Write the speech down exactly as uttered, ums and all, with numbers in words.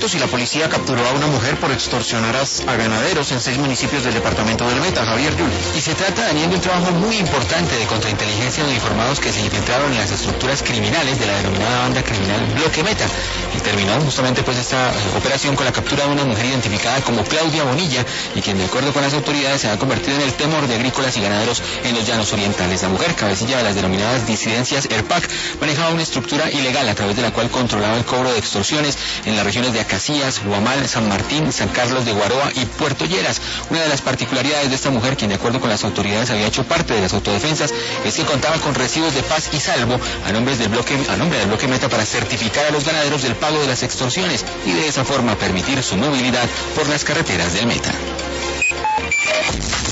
minutos y la policía capturó a una mujer por extorsionar a, a ganaderos en seis municipios del departamento del Meta. Javier Yul. Y se trata, Daniel, de un trabajo muy importante de contrainteligencia de uniformados que se infiltraron en las estructuras criminales de la denominada banda criminal Bloque Meta. Y terminó justamente pues esta operación con la captura de una mujer identificada como Claudia Bonilla y quien, de acuerdo con las autoridades, se ha convertido en el temor de agrícolas y ganaderos en los llanos orientales. La mujer, cabecilla de las denominadas disidencias ERPAC, manejaba una estructura ilegal a través de la cual controlaba el cobro de extorsiones en las regiones de Acacías, Guamal, San Martín, San Carlos de Guaroa y Puerto Lleras. Una de las particularidades de esta mujer, quien de acuerdo con las autoridades había hecho parte de las autodefensas, es que contaba con recibos de paz y salvo a nombre del bloque, a nombre del bloque Meta para certificar a los ganaderos del pago de las extorsiones y de esa forma permitir su movilidad por las carreteras del Meta.